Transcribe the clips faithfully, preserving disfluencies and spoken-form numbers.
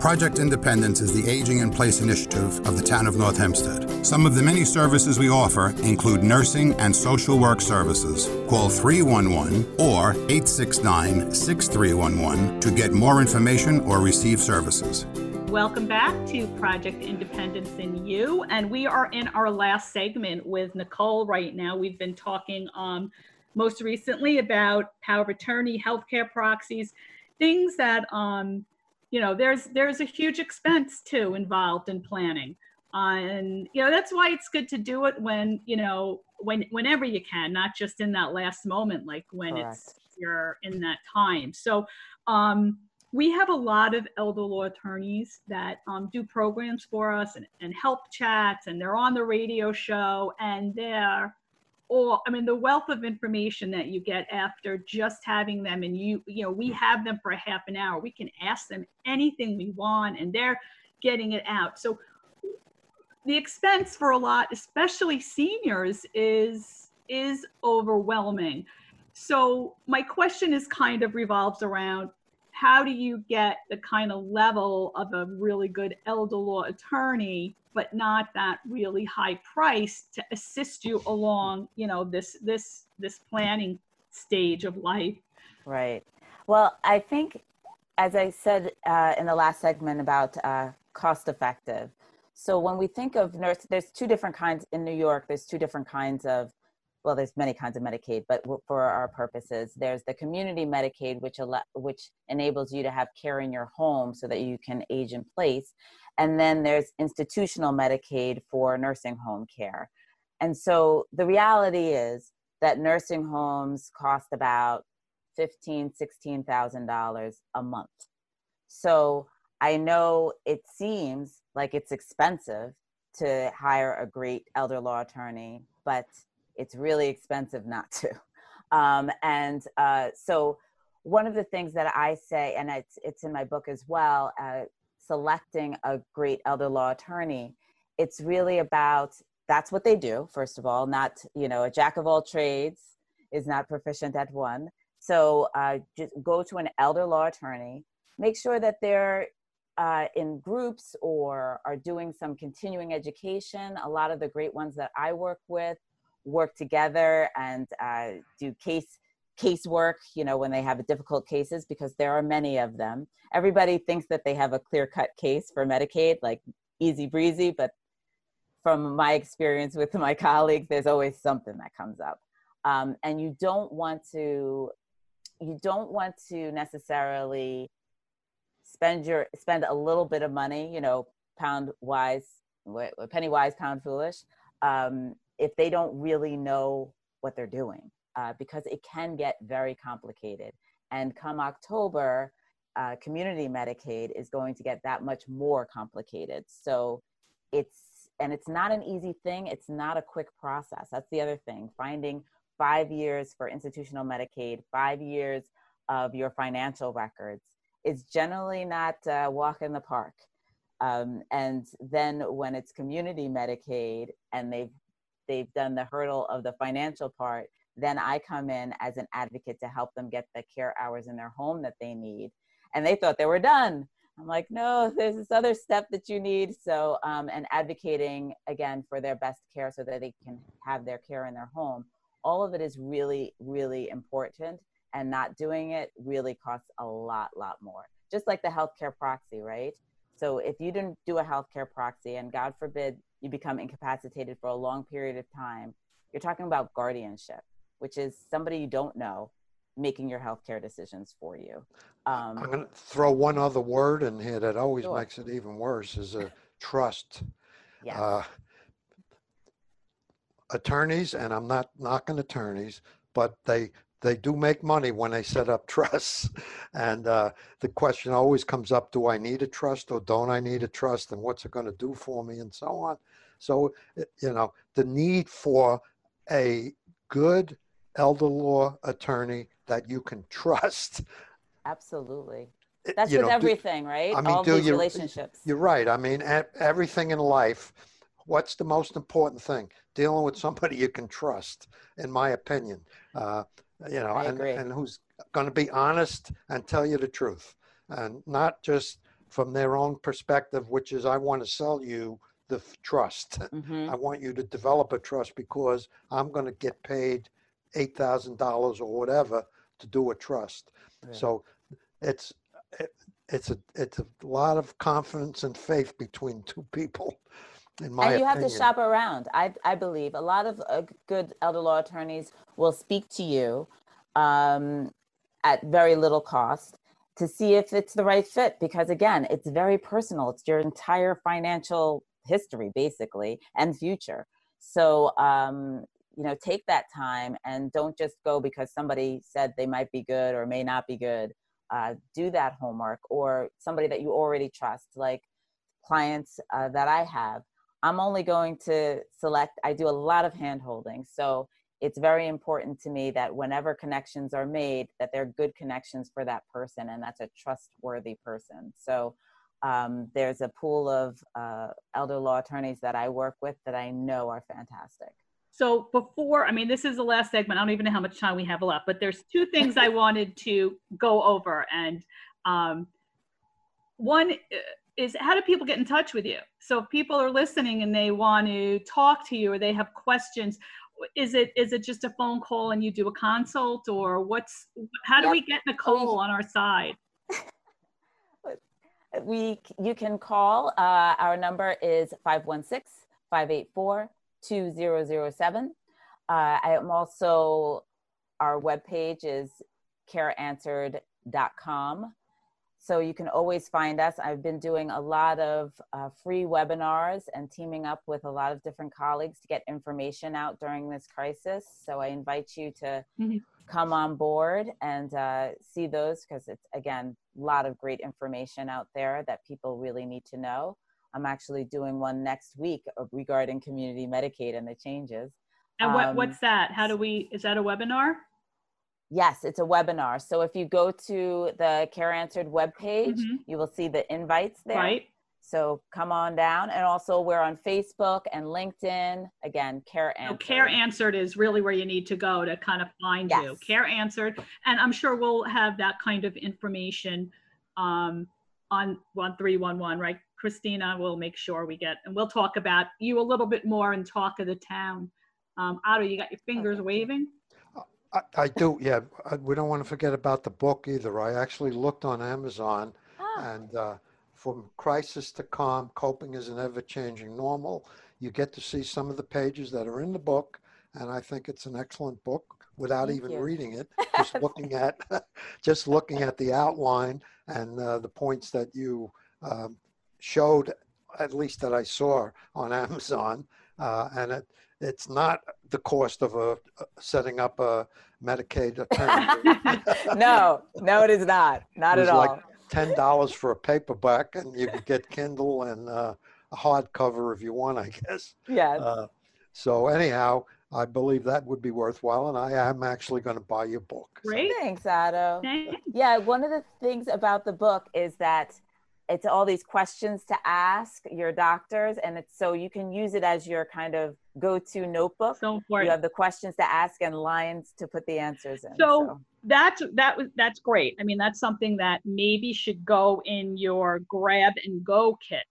Project Independence is the Aging in Place initiative of the town of North Hempstead. Some of the many services we offer include nursing and social work services. Call three one one or eight six nine, six three one one to get more information or receive services. Welcome back to Project Independence in You, and we are in our last segment with Nicole right now. We've been talking um, most recently about power of attorney, healthcare proxies, things that um, you know, there's there's a huge expense too involved in planning, uh, and you know that's why it's good to do it when you know when whenever you can, not just in that last moment, like when Correct. it's you're in that time. So um, we have a lot of elder law attorneys that um, do programs for us and, and help chats, and they're on the radio show, and they're or I mean, the wealth of information that you get after just having them, and you, you know, we have them for a half an hour. We can ask them anything we want, and they're getting it out. So the expense for a lot, especially seniors, is is overwhelming. So my question is kind of revolves around, how do you get the kind of level of a really good elder law attorney, but not that really high price to assist you along, you know, this this this planning stage of life? Right. Well, I think, as I said uh, in the last segment about uh, cost effective. So when we think of nurse, there's two different kinds in New York. There's two different kinds of, well, there's many kinds of Medicaid, but for our purposes, there's the community Medicaid, which al- which enables you to have care in your home so that you can age in place. And then there's institutional Medicaid for nursing home care. And so the reality is that nursing homes cost about fifteen thousand dollars, sixteen thousand dollars a month. So I know it seems like it's expensive to hire a great elder law attorney, but it's really expensive not to. Um, and uh, so one of the things that I say, and it's, it's in my book as well, uh, selecting a great elder law attorney, it's really about, that's what they do, first of all, not, you know, a jack of all trades is not proficient at one. So uh, just go to an elder law attorney, make sure that they're uh, in groups or are doing some continuing education. A lot of the great ones that I work with work together and uh, do case casework, you know, when they have difficult cases, because there are many of them. Everybody thinks that they have a clear-cut case for Medicaid, like easy breezy, but from my experience with my colleagues, there's always something that comes up. Um, and you don't want to, you don't want to necessarily spend your, spend a little bit of money, you know, pound wise, penny wise, pound foolish, um, if they don't really know what they're doing. Uh, because it can get very complicated. And come October, uh, community Medicaid is going to get that much more complicated. So it's, and it's not an easy thing. It's not a quick process. That's the other thing. Finding five years for institutional Medicaid, five years of your financial records is generally not a walk in the park. Um, and then when it's community Medicaid and they've, they've done the hurdle of the financial part, then I come in as an advocate to help them get the care hours in their home that they need. And they thought they were done. I'm like, no, there's this other step that you need. So, um, and advocating again for their best care so that they can have their care in their home. All of it is really, really important, and not doing it really costs a lot, lot more. Just like the healthcare proxy, right? So if you didn't do a healthcare proxy and God forbid you become incapacitated for a long period of time, you're talking about guardianship, which is somebody you don't know making your healthcare decisions for you. Um, I'm going to throw one other word in here that always Sure. makes it even worse, is a trust. yes. Uh, attorneys, and I'm not knocking attorneys, but they they do make money when they set up trusts. And uh, the question always comes up, do I need a trust or don't I need a trust, and what's it going to do for me, and so on. So, you know, the need for a good elder law attorney that you can trust. Absolutely. That's you with know, do- everything, right? I mean, All do these you, relationships. You're right. I mean, e- everything in life, what's the most important thing? Dealing with somebody you can trust, in my opinion. Uh, you know, I and, agree. and who's going to be honest and tell you the truth, and not just from their own perspective, which is I want to sell you the f- trust. Mm-hmm. I want you to develop a trust because I'm going to get paid eight thousand dollars or whatever to do a trust. Right. So it's it, it's a it's a lot of confidence and faith between two people, in my And you have opinion. to shop around. I, I believe a lot of uh, good elder law attorneys will speak to you um, at very little cost to see if it's the right fit. Because again, it's very personal. It's your entire financial history, basically, and future. So, um, you know, take that time and don't just go because somebody said they might be good or may not be good. Uh, do that homework, or somebody that you already trust, like clients uh, that I have. I'm only going to select, I do a lot of hand holding. So it's very important to me that whenever connections are made, that they're good connections for that person, and that's a trustworthy person. So um, there's a pool of uh, elder law attorneys that I work with that I know are fantastic. So before, I mean, this is the last segment. I don't even know how much time we have left, but there's two things I wanted to go over. And um, one is, how do people get in touch with you? So if people are listening and they want to talk to you or they have questions, is it is it just a phone call and you do a consult, or what's, how do Yep. we get Nicole on our side? We, you can call, uh, our number is five one six, five eight four, two zero zero seven. Uh, I am also, our webpage is care answered dot com. So you can always find us. I've been doing a lot of uh, free webinars and teaming up with a lot of different colleagues to get information out during this crisis. So I invite you to Mhm. come on board and uh, see those, because it's, again, a lot of great information out there that people really need to know. I'm actually doing one next week regarding community Medicaid and the changes. And what, Um, what's that? How do we, is that a webinar? Yes, it's a webinar. So if you go to the Care Answered webpage, Mhm. you will see the invites there. Right. So come on down. And also we're on Facebook and LinkedIn. Again, Care So Answered. Care Answered is really where you need to go to kind of find you. Yes. Care Answered. And I'm sure we'll have that kind of information um, on one three one one, right? Christina, we'll make sure we get, and we'll talk about you a little bit more and talk of the town. Um, Otto, you got your fingers Okay. waving? I, I do, yeah. I- We don't want to forget about the book either. I actually looked on Amazon, Ah, and uh, from crisis to calm, coping is an ever-changing normal. You get to see some of the pages that are in the book, and I think it's an excellent book without Thank even you. reading it. Just looking at, just looking at the outline and uh, the points that you um, showed, at least that I saw on Amazon, uh, and it it's not the cost of a setting up a Medicaid attorney. no, no, it is not. Not It was at like all. ten dollars for a paperback, and you could get Kindle and uh, a hardcover if you want, I guess. Yes. Uh, so anyhow, I believe that would be worthwhile, and I am actually going to buy your book. So, Great. Thanks, Otto. Thanks. Yeah, one of the things about the book is that it's all these questions to ask your doctors, and it's so you can use it as your kind of go-to notebook. So You important. have the questions to ask and lines to put the answers in. So that's that was that's great. I mean, that's something that maybe should go in your grab and go kit.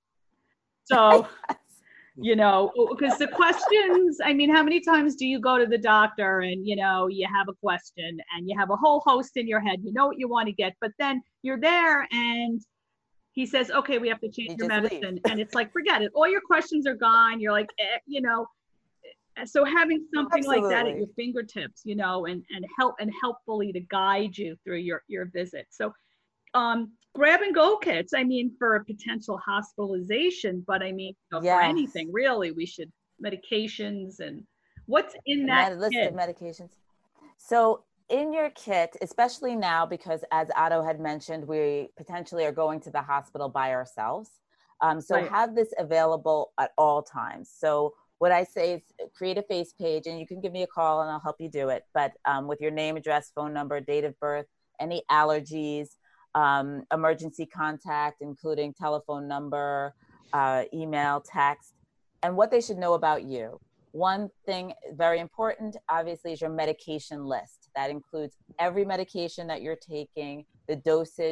So, you know, because the questions, I mean, how many times do you go to the doctor and, you know, you have a question and you have a whole host in your head, you know what you want to get, but then you're there and he says, okay, we have to change You your just leave. medicine. And it's like, forget it. All your questions are gone. You're like, eh, you know, so having something like that at Absolutely. your fingertips, you know, and, and help and helpfully to guide you through your, your visit. So um, grab and go kits, I mean, for a potential hospitalization, but I mean, you know, for Yes. anything really, we should, medications and what's in A that med- list kit? of medications. So in your kit, especially now, because as Otto had mentioned, we potentially are going to the hospital by ourselves. Um, so Right. have this available at all times. So what I say is create a face page, and you can give me a call and I'll help you do it. But um, with your name, address, phone number, date of birth, any allergies, um, emergency contact, including telephone number, uh, email, text, and what they should know about you. One thing very important, obviously, is your medication list. That includes every medication that you're taking, the dosage,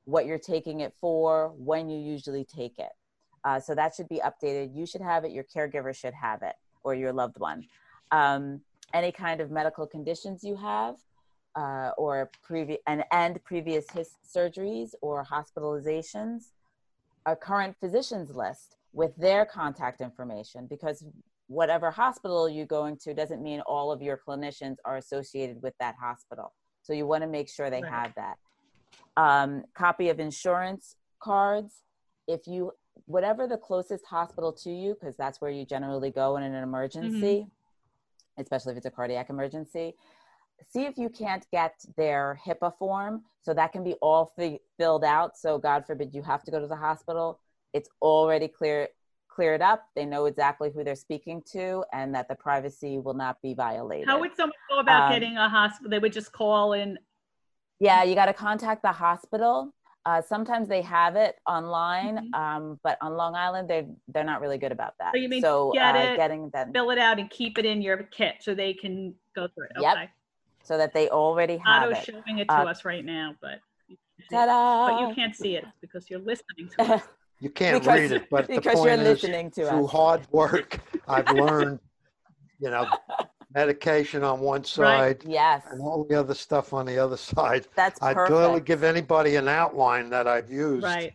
what you're taking it for, when you usually take it. Uh, so that should be updated. You should have it, your caregiver should have it, or your loved one. Um, any kind of medical conditions you have, uh, or previous and, and previous his surgeries or hospitalizations, a current physician's list with their contact information, because whatever hospital you're going to doesn't mean all of your clinicians are associated with that hospital. So you want to make sure they Right. have that. Um, copy of insurance cards. If you, whatever the closest hospital to you, because that's where you generally go in an emergency, mm-hmm. especially if it's a cardiac emergency, see if you can't get their HIPAA form. So that can be all fi- filled out. So God forbid you have to go to the hospital. It's already clear, cleared up. They know exactly who they're speaking to and that the privacy will not be violated. How would someone go about Um, getting a hospital? They would just call in. Yeah, you got to contact the hospital. Uh, sometimes they have it online, Mhm. um, but on Long Island, they're they're not really good about that. So you mean so get uh, it, getting them, fill it out and keep it in your kit so they can go through it. Yep. Okay. so that they already have Otto's it. showing it to Uh, us right now, but you, Ta-da! but you can't see it because you're listening to us. You can't Because- read it, but the because point you're is, listening to through us. hard work, I've learned, you know, medication on one side Yes, and all the other stuff on the other side. that's I'd perfect. gladly give anybody an outline that I've used. Right.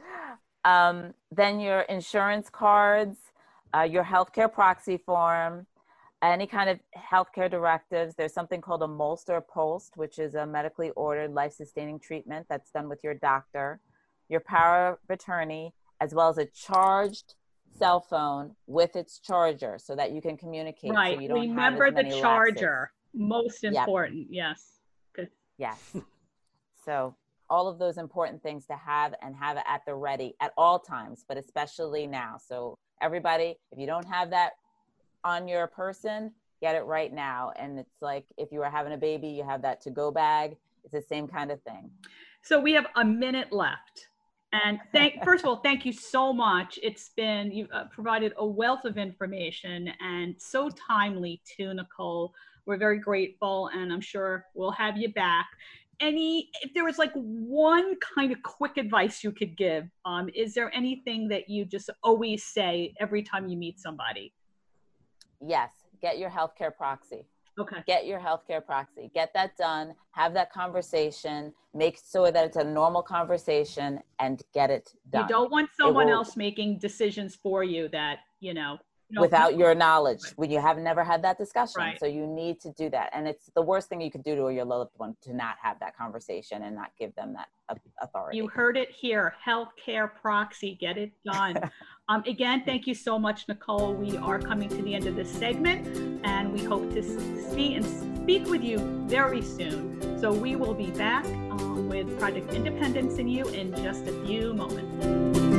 Um, then your insurance cards, uh, your healthcare proxy form, any kind of healthcare directives. There's something called a MOLST or POLST, which is a medically ordered life-sustaining treatment that's done with your doctor, your power of attorney, as well as a charged cell phone with its charger so that you can communicate. Right. So you don't Remember have as the many charger. lapses. Most Yep. important. Yes. Good. Yes. So all of those important things to have and have it at the ready at all times, but especially now. So everybody, if you don't have that on your person, get it right now. And it's like, if you are having a baby, you have that to-go bag. It's the same kind of thing. So we have a minute left. And thank, first of all, thank you so much. It's been, you've uh, provided a wealth of information and so timely too, Nicole. We're very grateful and I'm sure we'll have you back. Any, if there was like one kind of quick advice you could give, um, is there anything that you just always say every time you meet somebody? Yes. Get your healthcare proxy. Okay. Get your healthcare proxy. Get that done. Have that conversation. Make sure that it's a normal conversation and get it done. You don't want someone will- else making decisions for you that, you know, you know, without your knowledge, Right. when you have never had that discussion. Right. So you need to do that. And it's the worst thing you could do to your loved one to not have that conversation and not give them that uh, authority. You heard it here, healthcare proxy, get it done. um, again, thank you so much, Nicole. We are coming to the end of this segment and we hope to see and speak with you very soon. So we will be back um, with Project Independence in You in just a few moments.